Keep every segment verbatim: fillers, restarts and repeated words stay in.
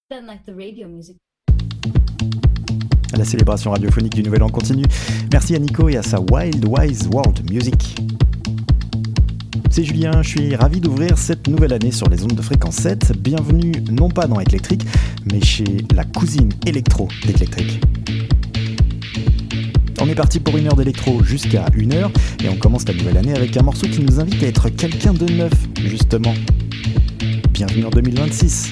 La célébration radiophonique du Nouvel An continue. Merci à Nico et à sa Wild Wise World Music. C'est Julien, je suis ravi d'ouvrir cette nouvelle année sur les ondes de fréquence sept. Bienvenue non pas dans Eclectric, mais chez la cousine électro d'Eclectric. On est parti pour une heure d'électro jusqu'à une heure et on commence la nouvelle année avec un morceau qui nous invite à être quelqu'un de neuf, justement. Bienvenue en deux mille vingt-six.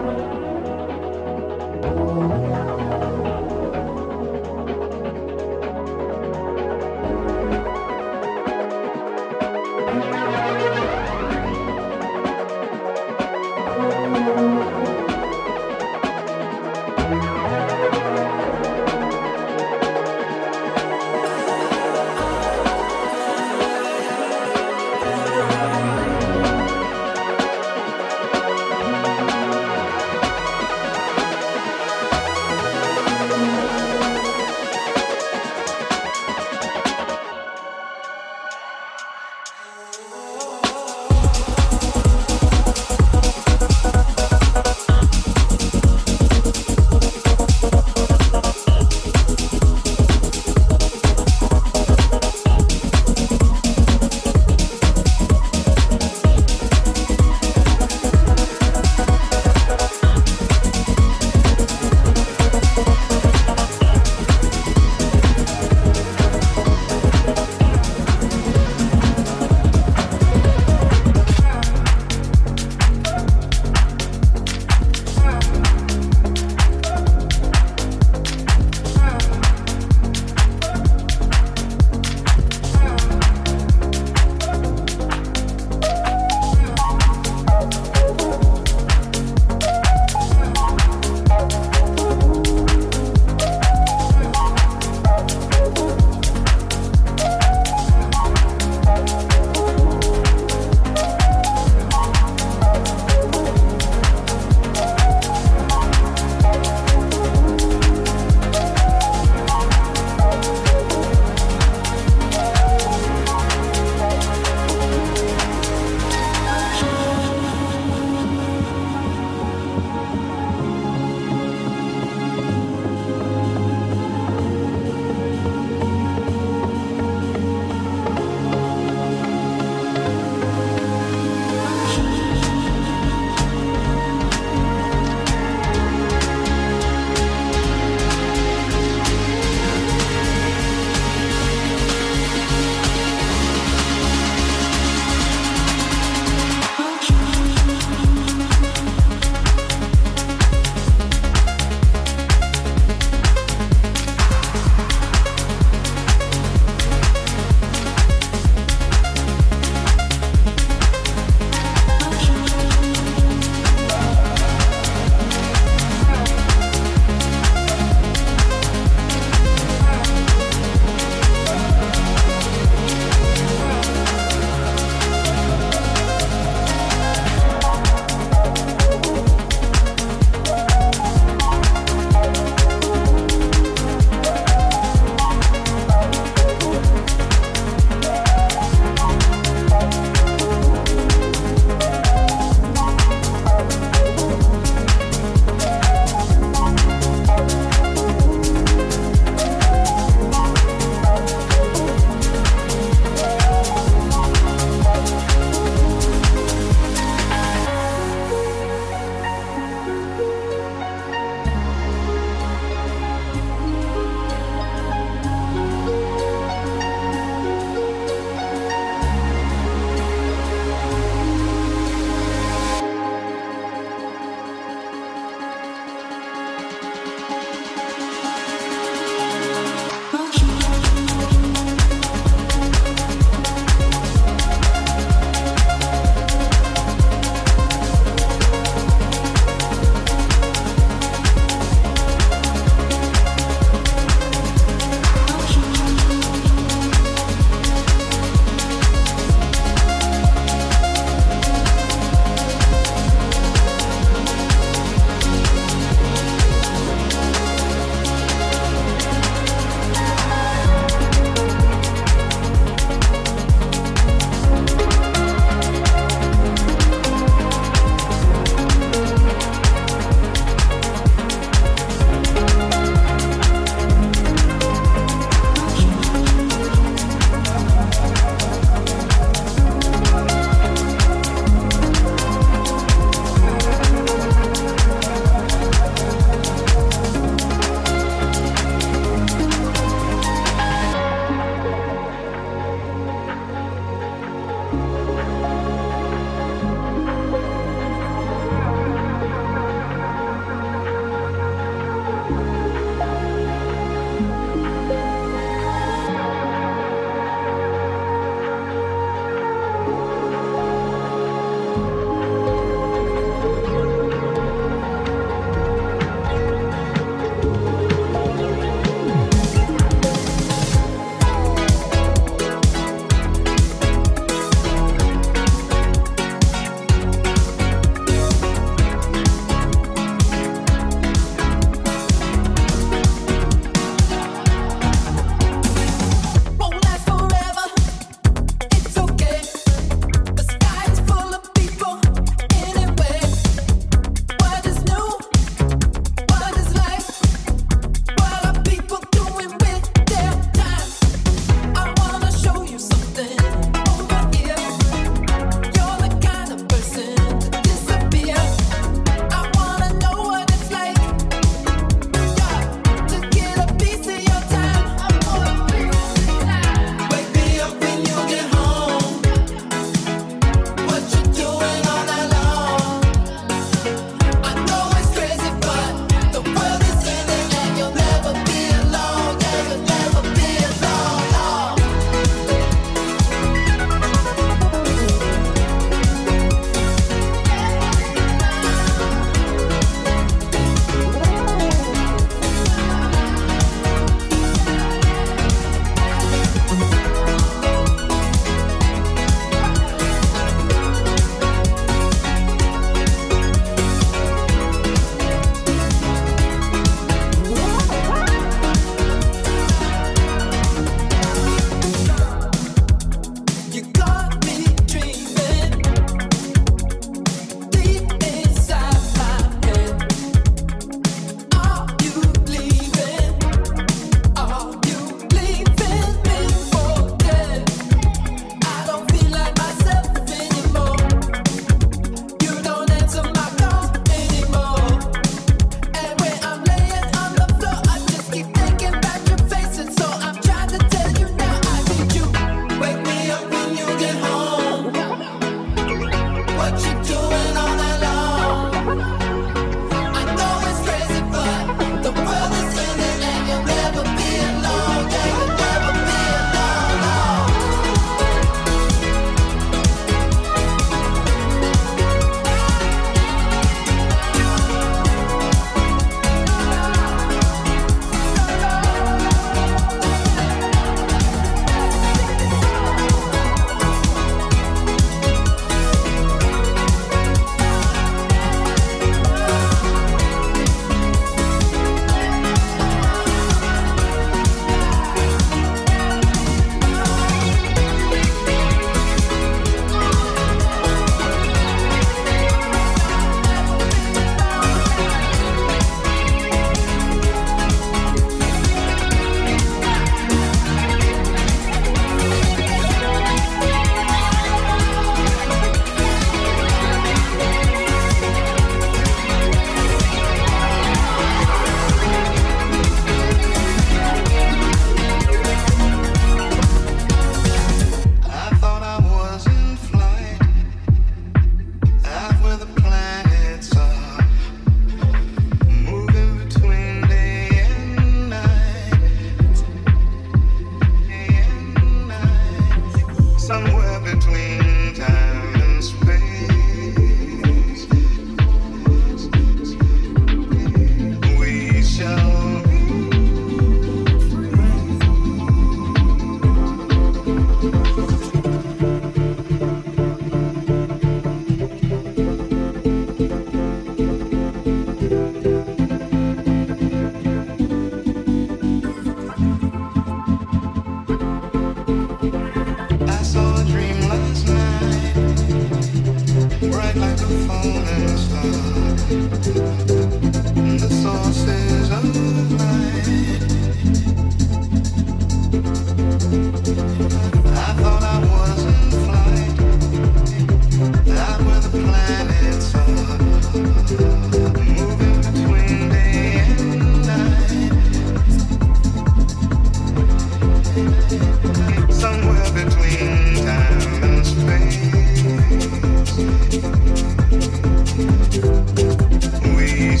We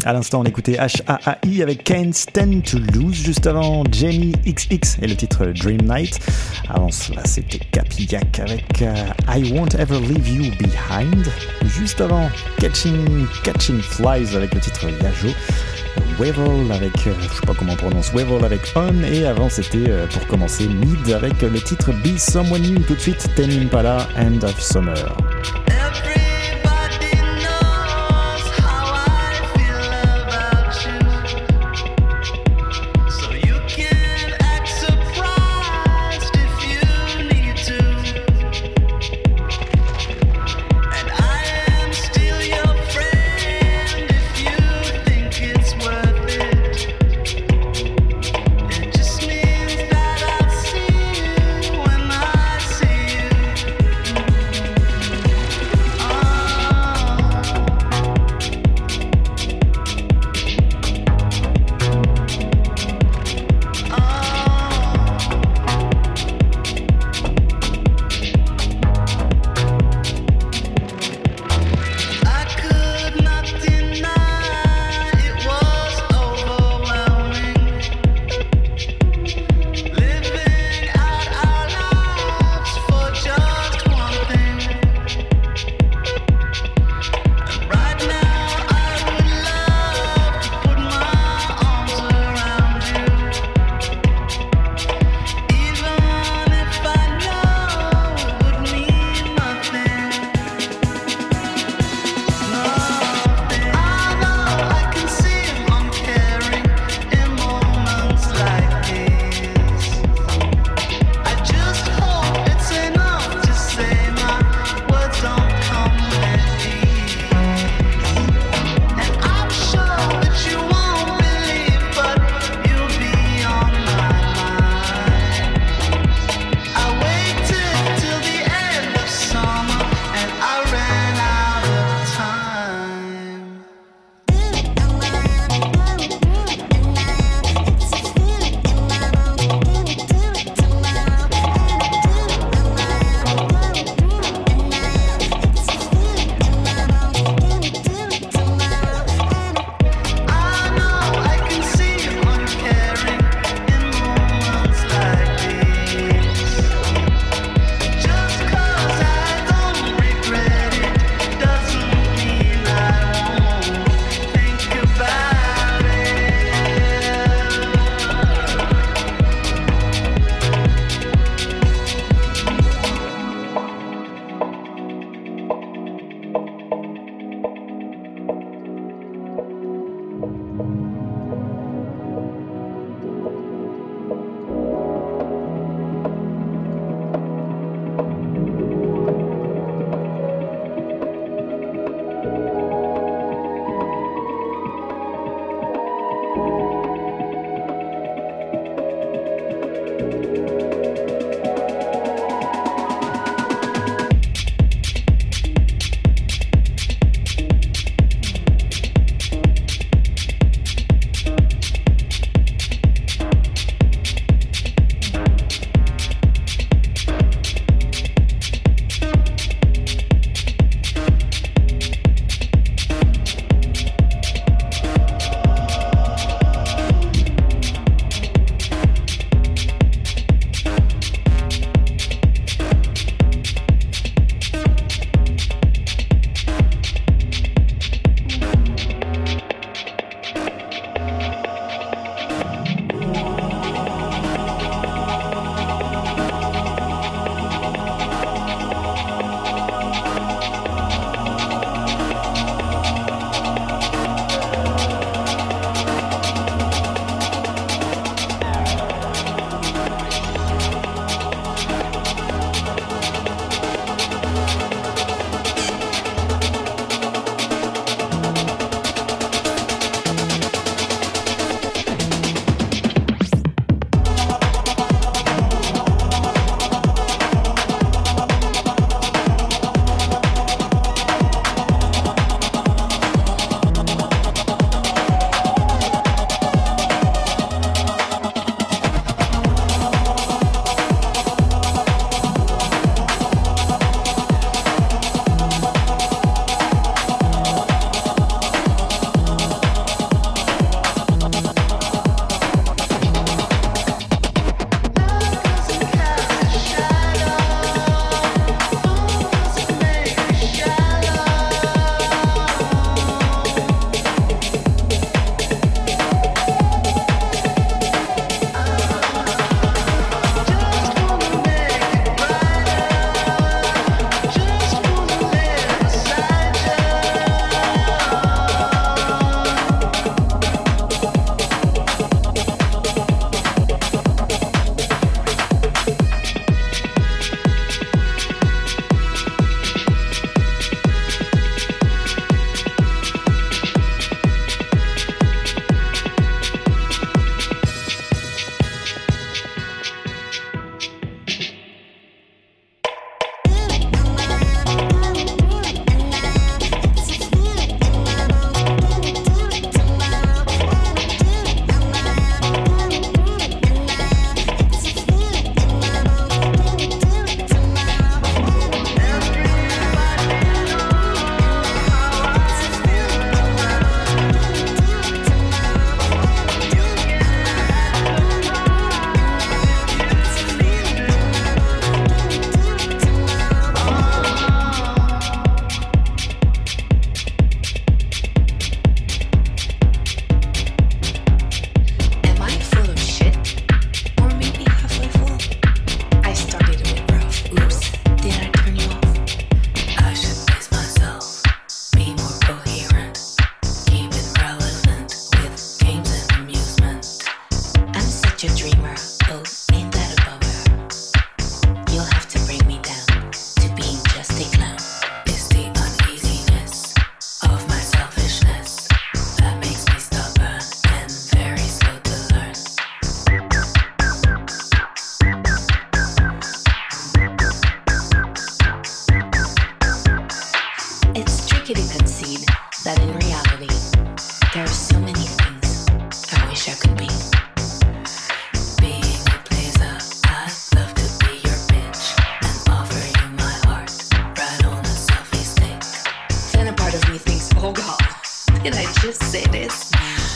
À l'instant, on écoutait H A A I avec Can't Stand to Lose. Juste avant, Jamie X X et le titre Dream Night. Avant cela, c'était Capillac avec uh, I Won't Ever Leave You Behind. Juste avant, Catching, Catching Flies avec le titre Yajo. Wevel avec, euh, je sais pas comment on prononce, Wevel avec On. Et avant, c'était euh, pour commencer Mid avec le titre Be Someone New. Tout de suite, Tame Impala, End of Summer.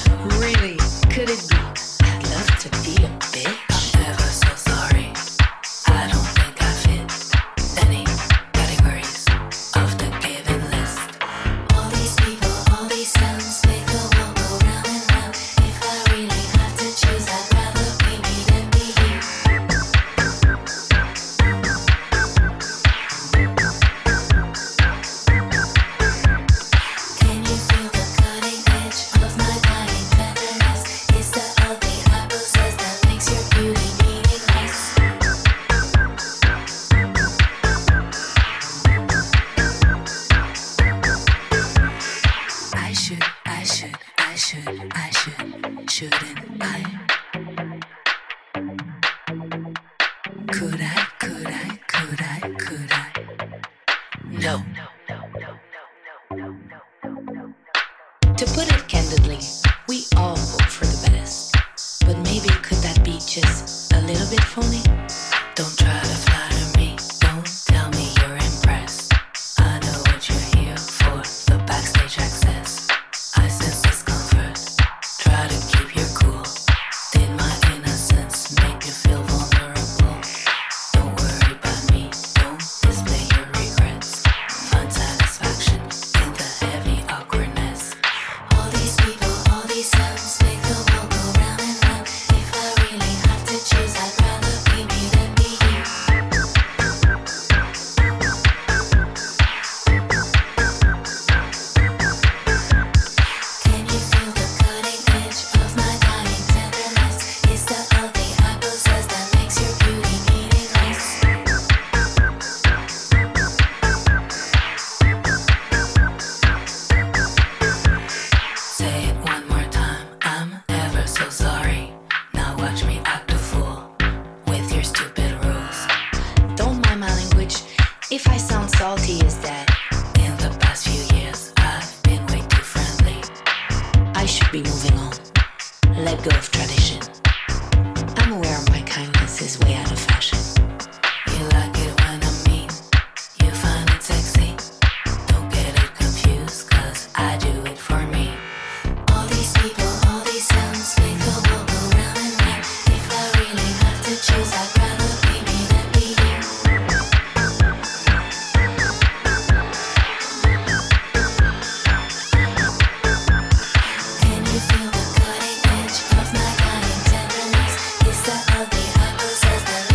Really? Could it be? I'd love to be a bitch. I'm ever so sorry. I don't think I fit any categories of the given list. All these people, all these sounds make the world go round and round. If I really have to choose, I'd rather be me than be you. Can you feel the cutting edge of my dying tenderness? It's the ugly I possess that makes your beauty meaningless. I should, I should, I should, I should, shouldn't I? Could I, could I, could I, could I? No. To put it candidly, we all hope for the best. But maybe could that be just a little bit phony? Don't try to flatter me, don't tell me you're impressed. I know what you're here for, the backstage access. I sense discomfort, try to keep your cool. Did my innocence make you feel vulnerable? Don't worry about me, don't display your regrets. Find satisfaction in the heavy awkwardness. All these people, all these sounds make the world go round and round. If I really have to choose, I'd rather be me than be you. Can you feel the cutting edge of my dying tenderness? It's the ugly I possess that makes your beauty meaningless. Say it one more time, I'm ever so sorry. Now watch me act a fool with your stupid rules. Don't mind my language, if I sound salty is that in the past few years I've been way too friendly. I should be moving on, let go of tradition. I'm aware my kindness is way out of fashion. You like it when I'm mean, you find it sexy. Don't get it confused, cause I do it for me. All these people, all these sounds make the world go round and round. If I really have to choose, I'd rather be me than be you. Can you feel the cutting edge of my dying tenderness? It's the ugly I possess that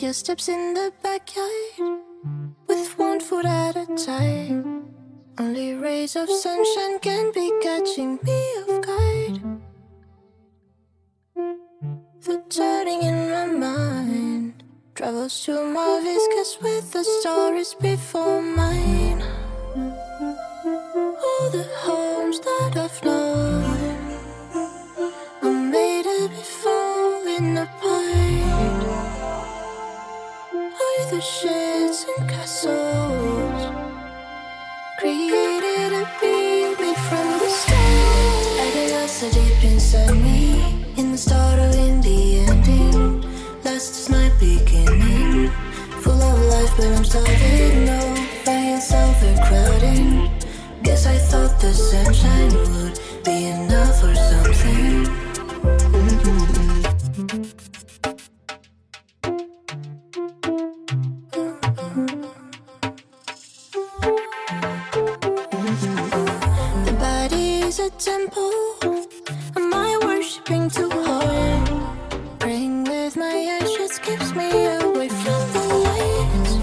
your steps in the backyard, with one foot at a time. Only rays of sunshine can be catching me off guard. The turning in my mind travels to my viscous with the stories before mine. All the homes that I've known are made of me falling apart. Are the sheds and castles created to be me from the start? I get lost so deep inside me, in the start or in the ending. Last is my beginning, full of life but I'm starving. No, by yourself and crowding. Guess I thought the sunshine would be enough or something. Mm-hmm. The body is a temple. Am I worshipping too hard? Praying with my eyes just keeps me away from the lights.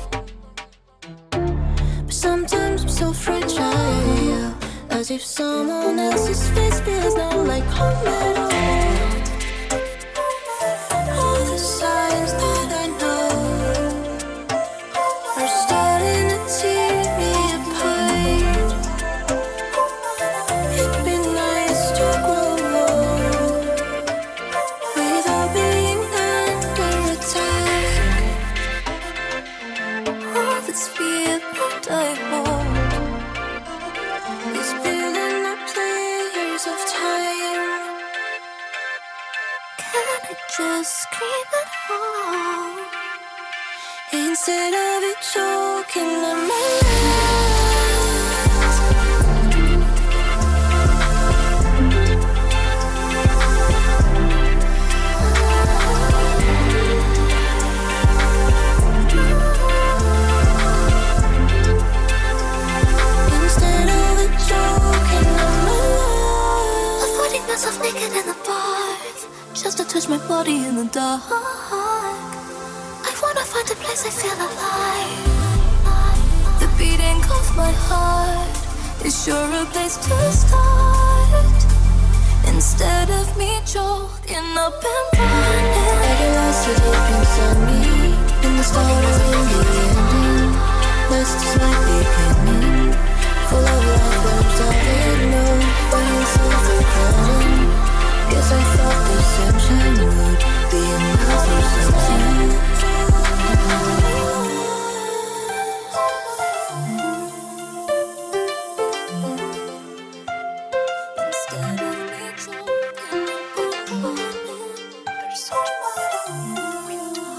But sometimes I'm so fragile, as if someone else's face feels not like home at all. All the signs that I know are starting to tear me apart. It'd be nice to grow old without being under attack. All that's fear that I hold is building up layers of time. Can I just scream at home instead of it choking on my lungs? Instead of it choking on my lungs. Avoiding myself naked in the bath, just to touch my body in the dark. I wanna find a place I feel alive. The beating of my heart is sure a place to start. Instead of me choking up and running, I get lost so deep inside me, in the start or in the ending. Last is my beginning, full of life but I'm starving. No, by yourself and crowding. Guess I thought the sunshine would be enough or something. Instead of me choking up and running, there's so much more to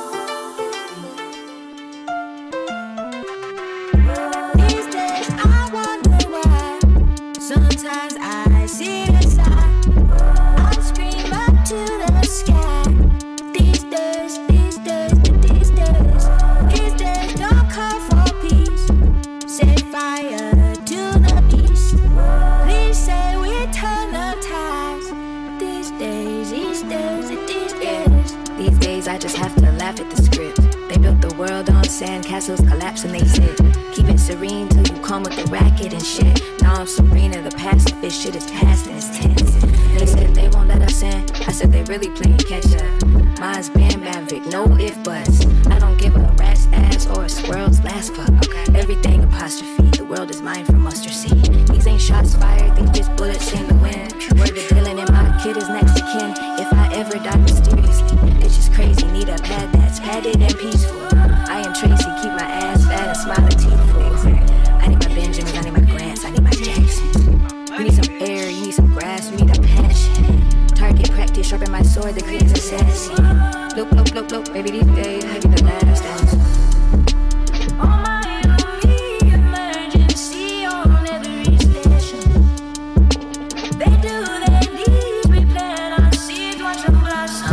hide. These days I wonder why sometimes I see the sign. I scream up to the sky. These days, these days, these days, these days don't call for peace. Set fire to the east. Please say we turn the tides. These days, these days, these days. These days I just have to laugh at the script. They built the world on sand, castles collapse and they sit. Keep it serene till you come with the racket and shit. Now I'm serene in the past, if this shit is past and it's tense. They said they won't let us in, I said they really playing catch up. Mine's been Maverick, no if buts. I don't give a rat's ass or a squirrel's last fuck. Everything apostrophe, the world is mine from mustard seed. These ain't shots fired, these just bullets in the wind. Word the villain and my kid is next to kin. If I ever die mysteriously, it's just crazy, need a pad that's padded and peaceful. I am Tracy, keep my ass fat and smiling teeth full. I need my Benjamins, I need my Grants, I need my Jacksons. You need some air, you need some grass, you need a passion. Target practice, sharpen my sword, the creed's assassin. Look, look, look, look, baby, these days, maybe the last dance. On my only emergency on every station. They do their deeds, we plant our seeds, watch them blossom.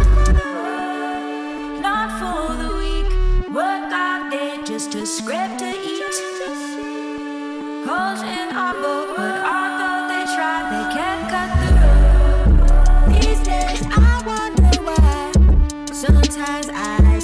Not for the weak, work out there just to scrape to eat. Holes in our boat, but although they try, they can't cut through. These days I wonder why sometimes I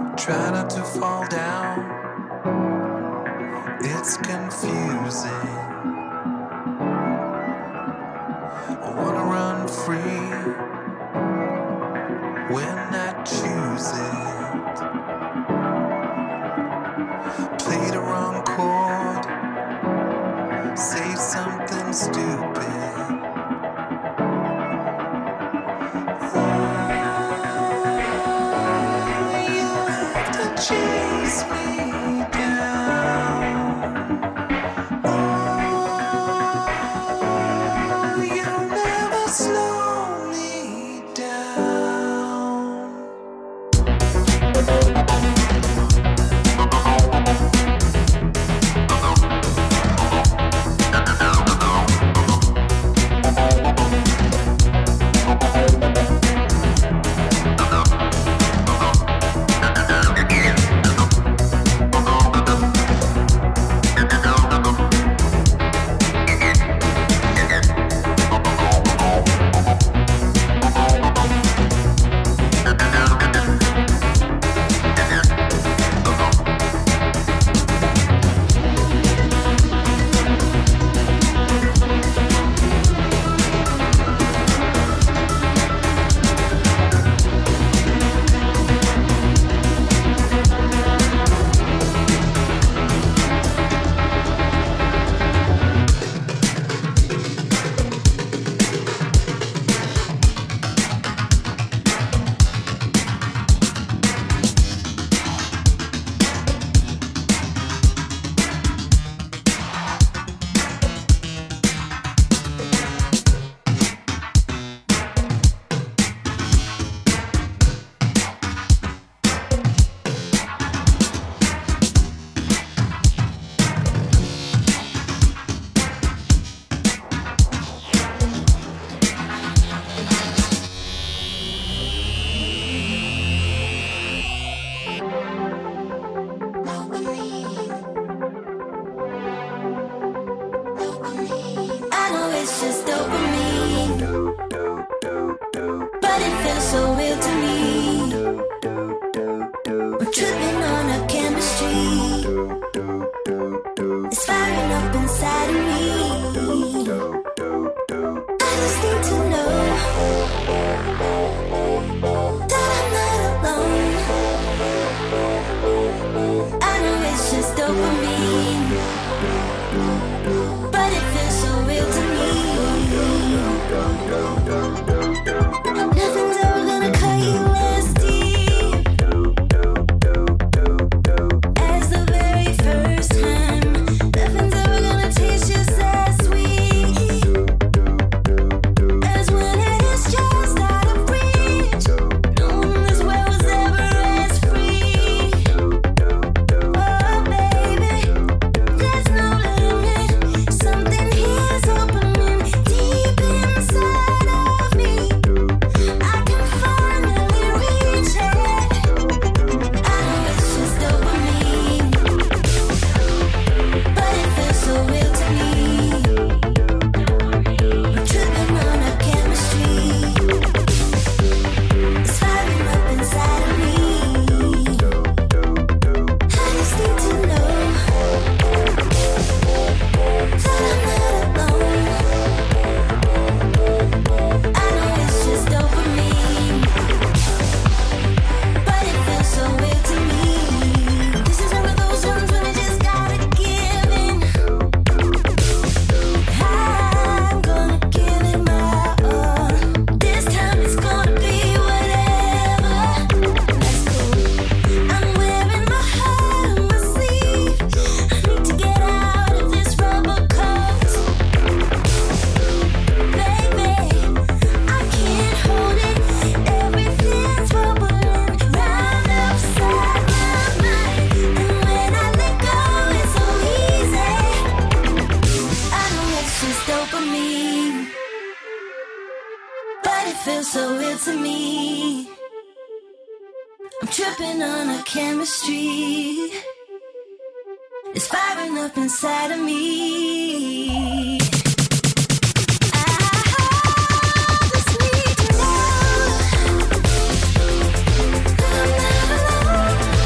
Try not to fall down. It's confusing. I wanna run free when I choose it. Play the wrong chord. Say something stupid. Chase me down. Oh, you'll never slow me down. I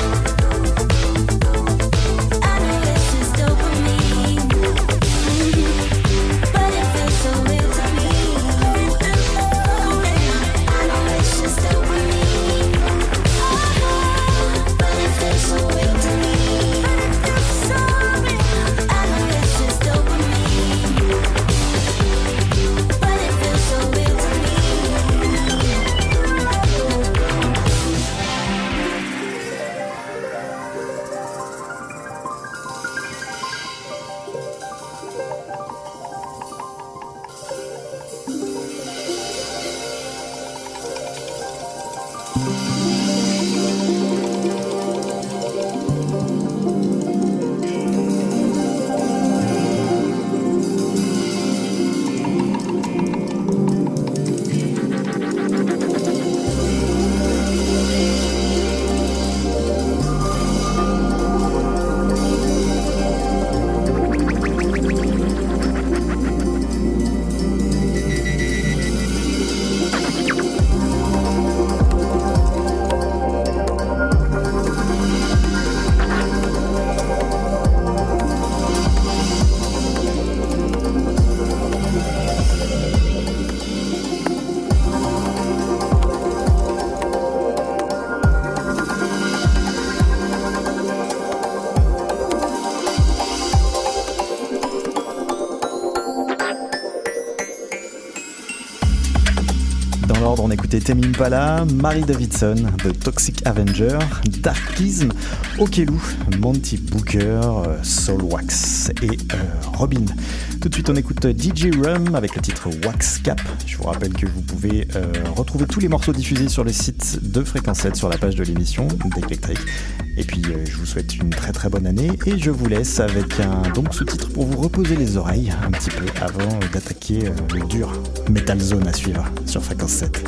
écouté Tame Impala, Mary Davidson, The Toxic Avenger, Darkism, Okelou, Monty Booker, Soulwax et euh, Robin. Tout de suite, on écoute D J Rum avec le titre Wax Cap. Je vous rappelle que vous pouvez euh, retrouver tous les morceaux diffusés sur le site de Fréquence sept sur la page de l'émission d'Eclectric. Et puis, euh, je vous souhaite une très très bonne année et je vous laisse avec un donc sous-titre pour vous reposer les oreilles un petit peu avant d'attaquer euh, le dur Metal Zone à suivre sur Fréquence sept.